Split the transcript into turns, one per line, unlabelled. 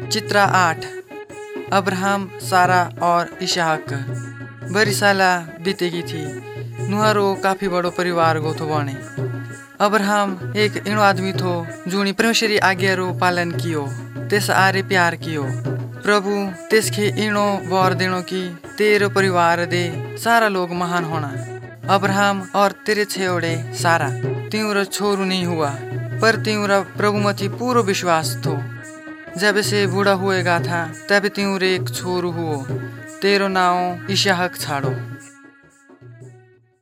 चित्र 8। अब्राहम, सारा और इसहाक। बड़ी साला बीतेगी थी। नुहारो काफी बड़ो परिवार गो थो बने। अब्राहम एक इणो आदमी थो जुणी परमेश्वरी आज्ञा रो पालन कियो, तेस आरे प्यार कियो। प्रभु तेसके इणो वर देनो कि तेरो परिवार दे सारा लोग महान होना। अब्राहम और तेरे छेवड़े सारा तिउरा छोरू नहीं हुआ, पर तिउरा प्रभु मथी पूरो विश्वास थो। जब से बूढ़ा हुएगा था तब तिउरे एक छोरू हुओ, तेरो नाम इसहाक छाड़ो।